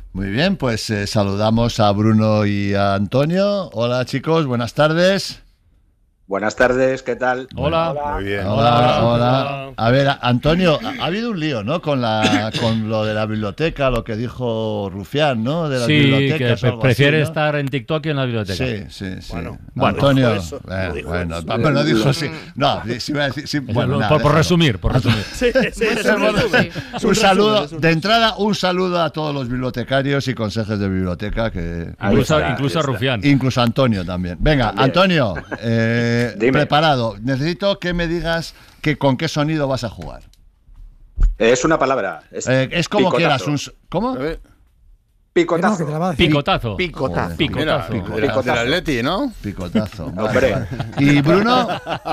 Muy bien, pues eh, saludamos a Bruno y a Antonio. Hola chicos, buenas tardes. Buenas tardes, ¿qué tal? Hola. Hola. Muy bien. Hola, hola. A ver, Antonio, ha, ha habido un lío, ¿no? Con la con lo de la biblioteca, lo que dijo Rufián, ¿no? De las Sí, bibliotecas. que o algo prefiere así, ¿no? estar en TikTok que en la biblioteca. Sí, sí, sí. Bueno, Antonio, dijo eso, eh, no dijo bueno, eso. pero no dijo sí. No, sí iba a decir, sí, bueno, por, nada, por déjalo. resumir, por resumir. Sí, sí, sí. Un saludo, de entrada, un saludo a todos los bibliotecarios y consejos de biblioteca que Incluso, está, incluso a Rufián. Incluso a Antonio también. Venga, También. Antonio, eh, Dime. preparado. Necesito que me digas que con qué sonido vas a jugar. Es una palabra. Es, Eh, es como picotazo. quieras. Un, s- ¿Cómo? Picotazo. Picotazo. Picotazo. Picotazo. Mira, picotazo. Del Atleti, ¿no? Picotazo. Hombre. Vale. ¿Y Bruno?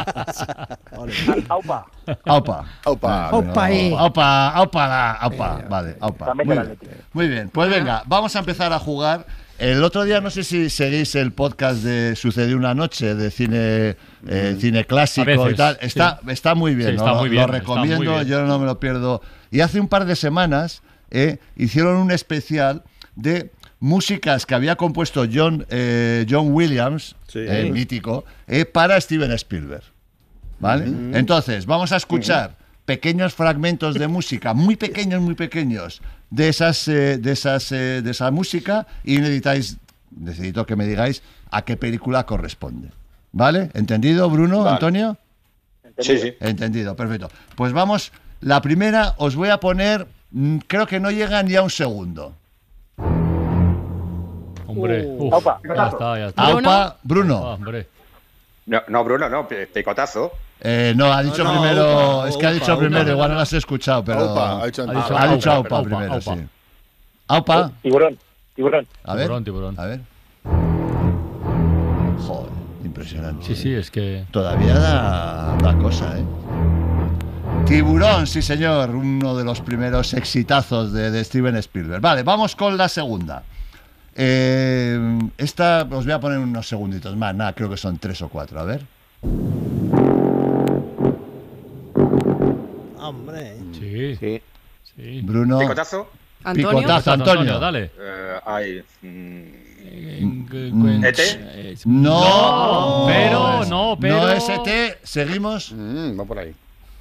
Aupa. Aupa. Aupa. Aupa, eh. Aupa, aupa, la- aupa. Vale, aupa. También Muy del bien. Atleti. Muy bien, pues venga, vamos a empezar a jugar. El otro día, no sé si seguís el podcast de Sucedió una noche, de cine, eh, cine clásico A veces, y tal. Está, sí. está muy bien, Sí, ¿no? está muy bien, Lo está recomiendo, muy bien. yo no me lo pierdo. Y hace un par de semanas eh, hicieron un especial de músicas que había compuesto John, eh, John Williams, Sí. eh, mítico, eh, para Steven Spielberg. ¿Vale? Entonces, vamos a escuchar pequeños fragmentos de música, muy pequeños, muy pequeños, de esas, eh, de esas, eh, de esa música y necesitáis, necesito que me digáis a qué película corresponde. ¿Vale? ¿Entendido, Bruno, Vale. Antonio? Sí, sí. Entendido, perfecto. Pues vamos, la primera os voy a poner, mm, creo que no llega ni a un segundo. Hombre, uf, Aupa. ya está, ya está. Aupa, Bruno. Ah, hombre. No, no, Bruno, no, pi- picotazo. Eh, no, ha dicho No, no, primero, Aupa, es que ha Aupa, dicho Aupa. primero, No, igual no, no las he escuchado, pero Aupa, ha dicho ha antes. dicho, Aupa, ha dicho Aupa, Aupa, primero, Aupa. sí. Aupa, Tiburón. Tiburón. a ver, Tiburón, tiburón. a ver. Joder, impresionante. Sí, sí, es que... Todavía da, da cosa, ¿eh? Tiburón, sí señor, uno de los primeros exitazos de, de Steven Spielberg. Vale, vamos con la segunda. Eh, esta os voy a poner unos segunditos más, nada, creo que son tres o cuatro, a ver. Hombre. Sí, Sí. sí. Bruno. Picotazo. Antonio. Picotazo, Antonio. dale. Eh, ay. mm, Mm, ¿E T? No, No, pero, no, pero... No es E T, seguimos. Mm, va por ahí.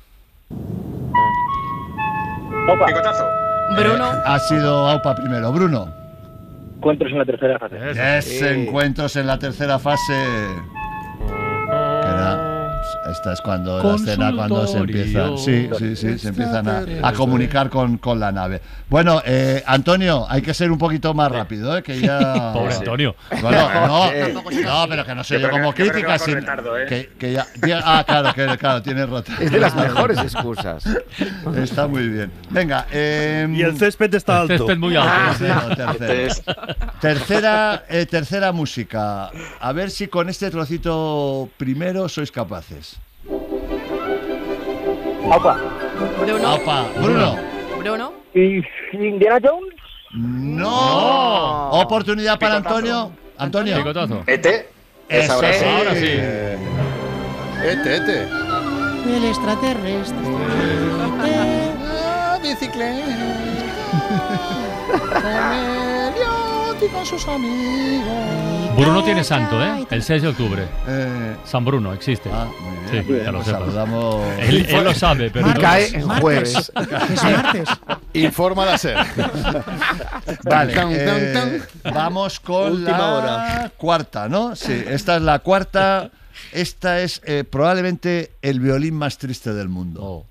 Aupa. Picotazo. Bruno. Ha sido Aupa primero. Bruno. Encuentros en la tercera fase. Yes, sí. encuentros en la tercera fase. Que era- esta es cuando la escena cuando se empiezan, sí, sí, sí, se empiezan a, a comunicar con, con la nave. Bueno, eh, Antonio, hay que ser un poquito más rápido, ¿eh? Que ya. Pobre Antonio. Bueno, no, Sí. no, pero que no soy Yo yo creo como que- yo creo que crítica, va con sino retardo, ¿eh? que, que ya, ya- ah, claro, que, claro, tiene retardo. Es de las mejores excusas. Está muy bien. Venga, eh, Y el césped está El alto. césped muy alto. tercero, tercero. Tercera, eh, tercera música. A ver si con este trocito primero sois capaces. Aupa. Bruno. Opa, Bruno. Bruno. ¿Y Indiana Jones? No. Oportunidad para Picotazo. Antonio. Antonio. Picotazo. ¿E T? Es Ese. ahora sí. Ahora sí. Eh, Ete, ete. El extraterrestre. Ah, bicicleta. Con y con sus amigos. Bruno tiene santo, ¿eh? El seis de octubre. Eh, San Bruno existe. ah, muy bien. Sí, ya lo Pues sepas. saludamos. Él, él lo sabe, pero... Martes, Cae en martes. jueves. Es martes. Informa la SER. Vale, Tan, tan, eh, tan. vamos con Última la hora. cuarta, ¿no? Sí, esta es la cuarta. Esta es eh, probablemente el violín más triste del mundo. Oh.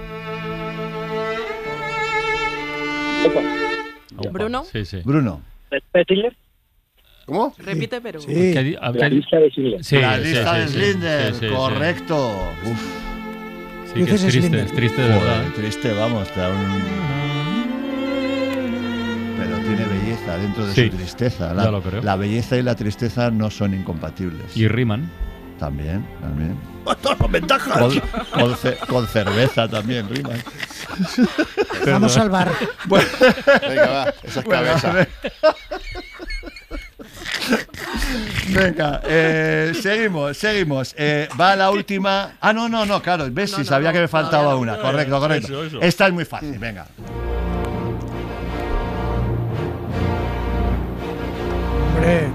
Aupa. Bruno. Sí, sí. Bruno. ¿Petiller? ¿Cómo? Repite, pero. Sí. ¿Qué di- a- La qué- lista de Schindler. Sí, la sí, lista sí, de sí. Schindler, Sí, sí, sí. correcto. Uf, Sí, que es Dices triste, Schindler. es triste de verdad. joder, triste, vamos, te da un... Pero tiene belleza dentro de Sí, su tristeza. La, ya lo creo. la belleza y la tristeza no son incompatibles. Y riman. También, también. Todas las ventajas. Con, con ce- con cerveza también riman. Vamos al bar. Bueno, Venga, va. Esa es bueno, a cabeza. ver. Venga, eh, seguimos, seguimos. Eh, va la última. Ah, no, no, no, claro. ¿Ves? No, Si no, sabía no, que me faltaba todavía una. no. Correcto, correcto. Eso, eso. Esta es muy fácil, venga. Hombre.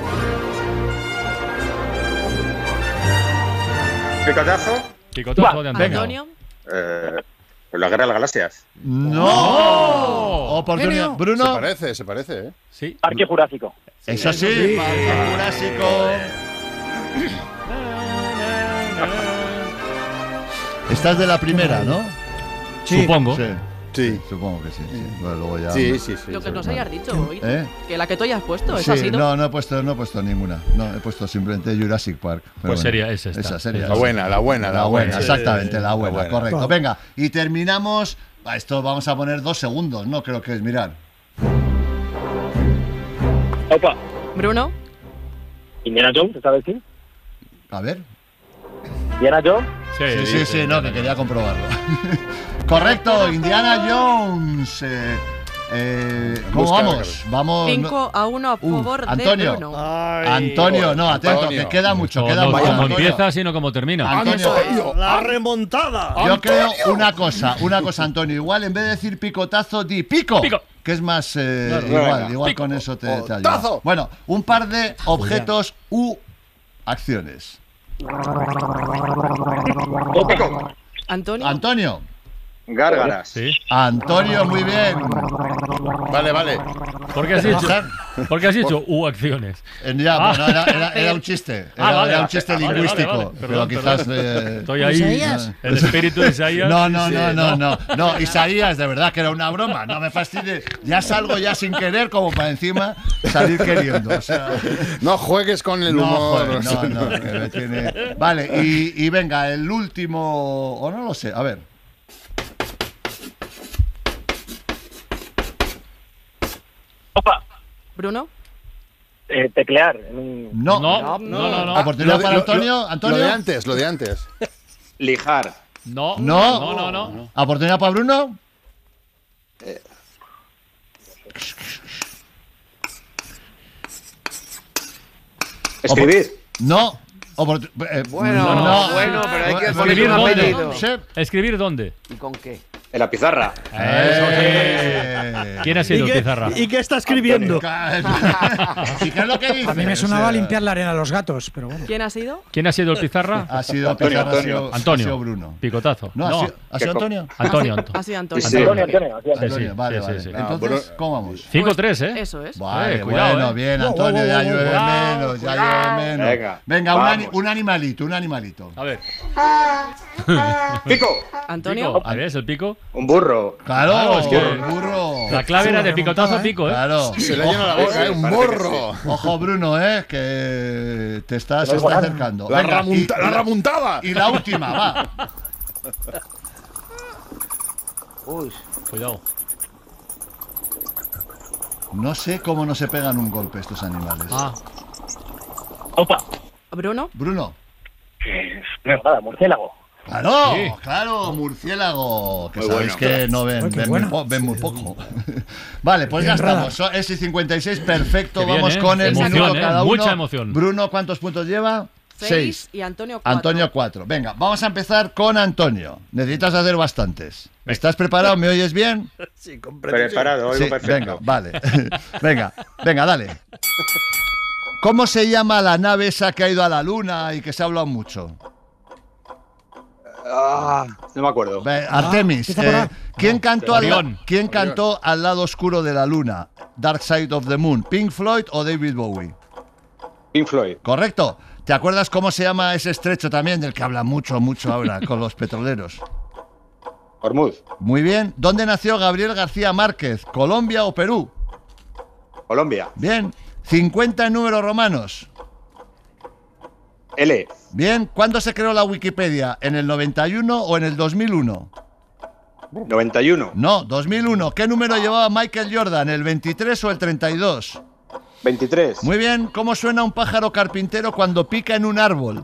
¿Picotazo? Picotazo de Antonio. Antonio. Eh, pues la Guerra de las Galaxias. ¡No! Oportunidad. Se Bruno. parece, se parece, ¿eh? Sí. Parque Jurásico. Eso sí, Parque Jurásico. Estás de la primera, ¿no? Sí. Supongo. Sí. Sí, supongo que sí. sí. Bueno, luego ya Sí, sí, sí. Lo que sí, nos vale. hayas dicho hoy. ¿Eh? Que la que tú hayas puesto, Sí, esa ha sido. no, no he puesto, no he puesto ninguna. No, he puesto simplemente Jurassic Park. Pero Pues sería esa esta. Esa sería La buena, la buena, la la buena. buena. Exactamente, la buena, La buena. correcto. Claro. Venga, y terminamos. A esto vamos a poner dos segundos, ¿no? Creo que es mirar. Opa. Bruno. Indiana Jones, ¿sabes quién? A ver. Indiana Jones. Sí, sí, sí, sí, no, que quería comprobarlo. Correcto, Indiana Jones. Eh, eh, ¿Cómo Busca, vamos? Vamos. cinco a uno a favor de Antonio. Bruno. Antonio, no, atento, Antonio. que queda mucho, No, queda no mucho. como Antonio. empieza, sino como termina. Antonio, La remontada. yo creo una cosa, una cosa, Antonio. Igual en vez de decir picotazo, di pico. Pico. Que es más eh, Claro. igual, Venga, igual pico. con eso te, te ayuda. Tazo. Bueno, un par de objetos u acciones. Pico. Antonio. Antonio. Gárgaras. Sí. Antonio, muy bien. Vale, vale. ¿Por qué has dicho? ¿Por qué has dicho U acciones? Eh, Ya, Ah. bueno, era, era- era un chiste. Era, Ah, vale, era un vale, chiste vale, vale, lingüístico. vale. Pero Perdón, quizás. perdón. eh, Estoy ahí. ¿Isaías? El espíritu de Isaías. No, no, Sí, no, no, no, no. Isaías, de verdad que era una broma. No me fastidies. Ya salgo ya sin querer, como para encima salir queriendo. O sea, No juegues con el no, humor. joder, no, no, que me tiene- Vale, y, y venga, el último. O no lo sé, a ver. Opa. Bruno. Eh, teclear. en un- No, No, no, no, no. Oportunidad Lo de- para lo- Antonio. lo- Antonio. Lo de antes, lo de antes. Lijar. No, No. no, no, no. Oportunidad para Bruno. Escribir. No. Oportu- eh, Bueno, no. bueno, pero hay que Bueno, ponerle ¿Escribir un dónde? apellido. Sí. ¿Escribir dónde? ¿Y con qué? En la pizarra. Eh. ¿Quién ha ¿Y sido el qué, pizarra? ¿Y qué está escribiendo? ¿Y qué es lo que dice? A mí me O sonaba sea, limpiar la arena a los gatos, pero bueno. ¿Quién ha sido? ¿Quién ha sido el pizarra? Ha sido Antonio, Pizarro, ha Antonio. sido- Antonio. ha sido Bruno. Picotazo. No, ha sido, ¿ha sido ¿Qué co- Antonio? Antonio, Antonio. Ha sido Antonio. Sí, sí. Antonio, Antonio, así Antonio, Sí, sí, vale, sí, vale. sí, sí. Entonces, ¿cómo vamos? cinco tres, ¿eh? Eso es. Vale, Eh, cuidado, bueno, eh. bien, Wow, Antonio, wow, ya wow, llueve wow. menos, ya llueve menos. Venga, Venga, un, ani- vamos. un animalito, un animalito. A ver. Pico. Antonio. Pico. A ver, ¿es el pico? Un burro. Claro, Claro, es es que que- el burro. La clave era de picotazo a ¿eh? pico, ¿eh? Claro. Se le llena la boca, ¿eh? Un Parece que morro. Ojo, Bruno, ¿eh? Que te estás, se Pero está bueno. acercando. La, Venga, ramunta- y- la remontada. Y la última, va. Uy, Cuidado. No sé cómo no se pegan un golpe estos animales. Ah, Opa. Bruno. Bruno. Eh, no es nada, murciélago. Claro, Sí. claro, murciélago. Que Muy sabéis bueno. que no ven, Uy, qué ven, muy bueno. po- ven muy poco. Vale, pues Bien ya rara. estamos. So- Es cincuenta y seis, perfecto. Qué bien, Vamos ¿eh? con el Emoción, minuto ¿eh? cada uno. Mucha emoción. Bruno, ¿cuántos puntos lleva? Seis. Y Antonio cuatro. Antonio, cuatro. Venga, vamos a empezar con Antonio. Necesitas hacer bastantes. ¿Estás preparado? ¿Me oyes bien? Sí, Preparado, oigo Sí, perfecto. venga, vale. venga, venga, dale. ¿Cómo se llama la nave esa que ha ido a la luna y que se ha hablado mucho? Ah, no me acuerdo. Ve, Artemis. empieza por eh, A. ¿quién, cantó al, Orión. ¿Quién cantó al lado oscuro de la luna? Dark Side of the Moon. ¿Pink Floyd o David Bowie? Pink Floyd. Correcto. ¿Te acuerdas cómo se llama ese estrecho también del que habla mucho, mucho ahora con los petroleros? Hormuz. Muy bien. ¿Dónde nació Gabriel García Márquez? ¿Colombia o Perú? Colombia. Bien. cincuenta en números romanos. L. Bien. ¿Cuándo se creó la Wikipedia? ¿En el noventa y uno o en el dos mil uno? noventa y uno. No, dos mil uno. ¿Qué número llevaba Michael Jordan? ¿El veintitrés o el treinta y dos? veintitrés. Muy bien. ¿Cómo suena un pájaro carpintero cuando pica en un árbol?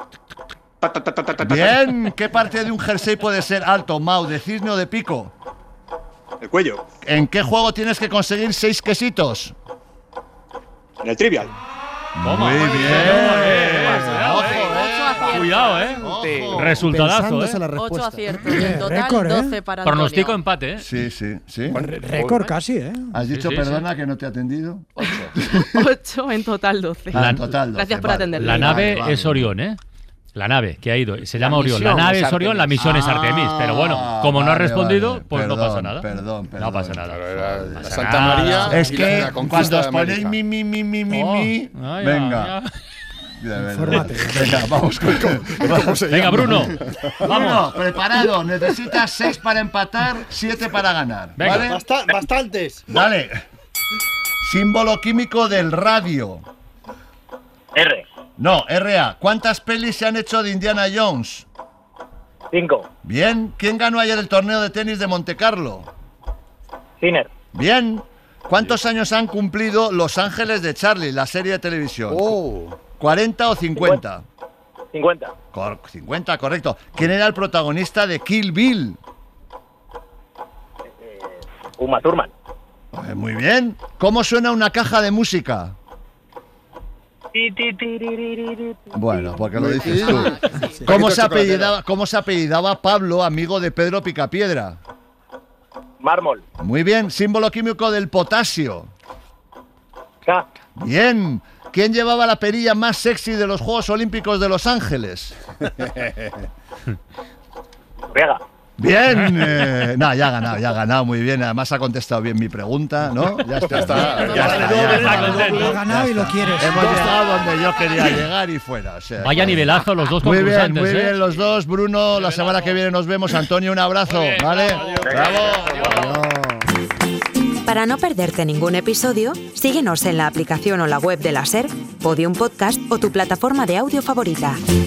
Bien. ¿Qué parte de un jersey puede ser alto, Mau, de cisne o de pico? El cuello. ¿En qué juego tienes que conseguir seis quesitos? En el trivial. toma. Muy bien. Cuidado, eh. Ojo, Ocho a eh. Cuidado, ¿eh? Resultadazo, Pensándose ¿eh? la Ocho respuesta. aciertos. En total, récord, ¿eh? doce para Antonio. Pronostico empate, ¿eh? Sí, sí, sí. Récord casi, ¿eh? ¿Has dicho sí, sí. perdona que no te he atendido? Ocho, en total doce. Ah, en total doce, Gracias por vale. atenderme. La nave Vale, vale. es Orión, ¿eh? La nave que ha ido. Se llama La Orión. La misión nave es es Orión, la Artemis. misión es Artemis. Pero bueno, como no ha vale, respondido, vale. pues no Perdón, pasa nada. Perdón, perdón. No pasa nada. Claro, era No la pasa Santa nada. María Es y que la conquista cuando de os ponéis América. mi, mi, mi, mi, mi, Oh, mi, ah, ya, venga. ya. De verdad. Infórmate. Venga, vamos con vamos allá. Venga, Bruno. Bruno, Vamos. preparado. Necesitas seis para empatar, siete para ganar. Venga. ¿Vale? Basta- bastantes. Dale. Símbolo químico del radio. R. No, R A. ¿Cuántas pelis se han hecho de Indiana Jones? cinco. Bien. ¿Quién ganó ayer el torneo de tenis de Montecarlo? Sinner. Bien. ¿Cuántos años han cumplido Los Ángeles de Charlie, la serie de televisión? Oh. ¿cuarenta o cincuenta? cincuenta. Cor- cincuenta, correcto. ¿Quién era el protagonista de Kill Bill? Uma Thurman. Eh, muy bien. ¿Cómo suena una caja de música? Bueno, porque lo dices tú. ¿Cómo se apellidaba, cómo se apellidaba Pablo, amigo de Pedro Picapiedra? Mármol. Muy bien. Símbolo químico del potasio. K. Bien. ¿Quién llevaba la perilla más sexy de los Juegos Olímpicos de Los Ángeles? Riega. Bien. Eh, no, ya ha ganado, ya ha ganado muy bien. Además ha contestado bien mi pregunta, ¿no? Ya está. Ya está. Ya está, ya está. Lo ha ganado y lo quieres. Hemos llegado donde yo quería llegar y fuera. O sea, Vaya nivelazo los dos muy bien, concursantes, muy ¿eh? bien los dos. Bruno, la semana que viene nos vemos. Antonio, un abrazo, ¿vale? Bravo. Para no perderte ningún episodio, síguenos en la aplicación o la web de la SER, Podium Podcast o tu plataforma de audio favorita.